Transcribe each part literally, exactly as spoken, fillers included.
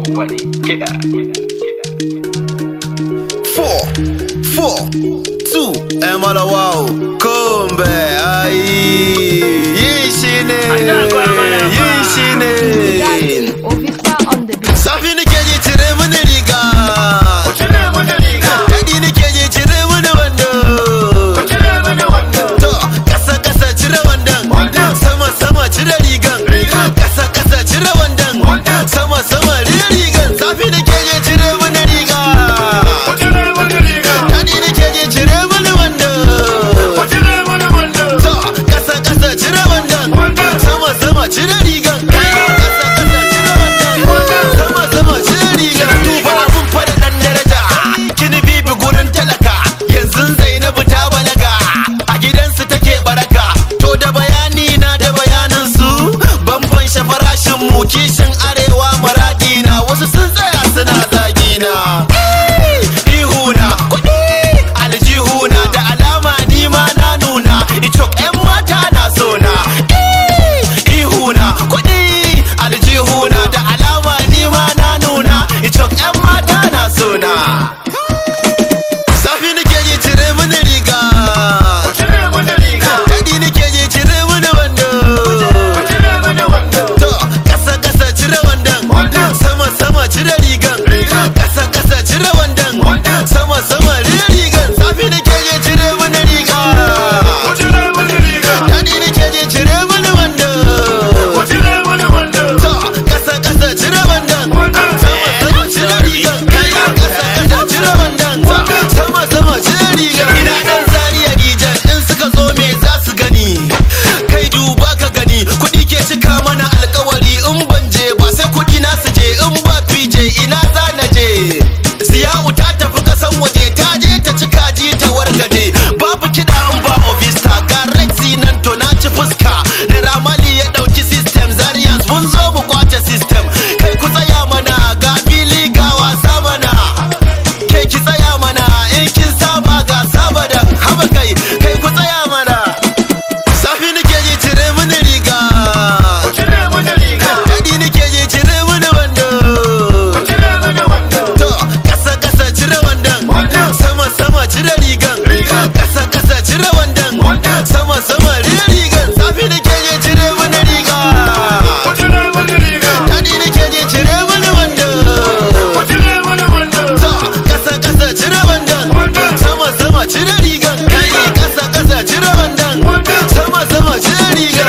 wani kiɗa. Four, four, two, and mother wow, come back, aye, yishine, yishine. Safi nake ji cire mini riga, daɗi nake ji cire mini wando, to kasa kasa cire wandan, sama sama cire rigan, kasa kasa cire wandan, sama sama cire rigan. Safi nake ji cire mini riga, daɗi nake ji cire mini wando, to kasa kasa cire wandan, sama sama cire rigan, kasa kasa cire wandan, sama sama cire rigan. Duba abun fa da ɗan daraja, kini bibi gurin talaka, yanzu Zainabu ta balaga, a gidansu take baraka. To da bayani na da bayanin su, bamban farashin mu kishin arewa muradina, wasu sun tsaya suna zagina. Ihuna kuɗi aljihuna da alama ni ma na nuna, icok ƴan mata na sona. Ihuna kuɗi aljihuna da alama ni ma na nuna, icok ƴan mata na sona. Safi nake ji cire mini riga, daɗi nake ji cire mini wando, to kasa kasa cire wandan, sama sama cire rigan, kasa kasa cire wandan, sama sama cire rigan. Safi nake ji cire mini riga, daɗi nake ji cire mini wando, to kasa kasa cire wandan, sama sama cire rigan, kasa kasa cire wandan, sama sama cire rigan. Ina ɗan zariya Nijar in suka zo me za su gani, kai duba ka gani, kuɗi ke cika mana alkawari, in ban je ba sai kuɗi na su je, in ba P J ina za na je. Ziya'u ta tafi kasan waje, ta je ta ci kaji ta wargaje, babu kiɗa in ba Ovista, ga Rexy nan to na ci fuska, da Ramali ya ɗauki system, Zarians mun zo mu kwace system, kai ku tsaya mana ga fili ga wasa mana, kai ki tsaya mana in kin saba ga saba da haba kai, kai ku tsaya mana. Safi nake ji cire mini riga, daɗi nake ji cire mini wando, to kasa kasa cire wandan, sama sama cire rigan, kasa kasa cire wandan, sama sama cire rigan. Safi nake ji cire mini riga, daɗi nake ji cire mini wando, to kasa kasa cire wandan, sama sama cire rigan, kasa kasa cire wandan, sama sama cire rigan.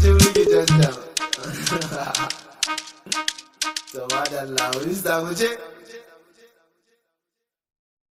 So, madalla, who's that?